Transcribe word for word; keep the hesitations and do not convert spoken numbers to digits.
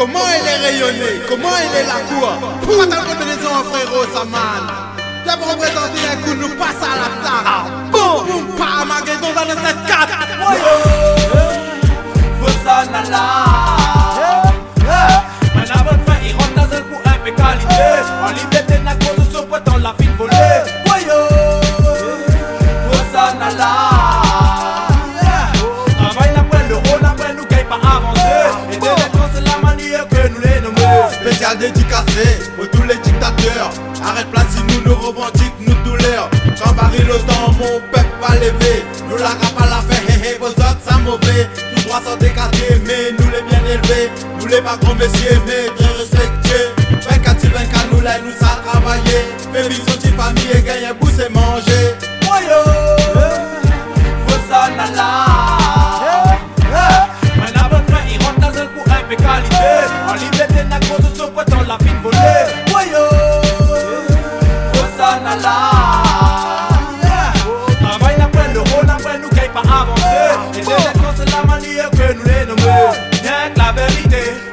comment il est rayonné, comment il est la cour. Pourquoi t'as le maison en frérot, ça man. Viens me représenter un coup, nous passe à la table. Boum, boum, pas Maguedon dans le sept quatre. Faut ça, nala. Un avant de fin, il rentre dans un coup impeccalité. En liberté, n'a cause sur poids dans la fine volée. Faut ça, nala. Travaille après le rôle, après nous gagne pas avancer. Et délinquance, c'est la manière que nous les nommons. Spécial dédicacé pour tous les dictateurs. Arrête place si nous nous revendiquons nous douleurs. Quand varie le temps, mon peuple va lever. Nous la rap à la fin, hé hé, vos autres ça mauvais. Tout droit sans décader, mais nous les bien élevés. Nous les pas grands messieurs, mais très respectés. vingt-quatre sur vingt-quatre, nous là, nous ça travailler. Fais vision de famille et gagne un bout, c'est manger. Faut ça, nala. Un avant de fin, il rentre dans un coup impeccalité. En liberté, n'a cause sur poids dans la fine volée. Travaille après le rôle, après nous gagne pas avancer. Et délinquance c'est la manière que nous les nommons. Rien que la vérité.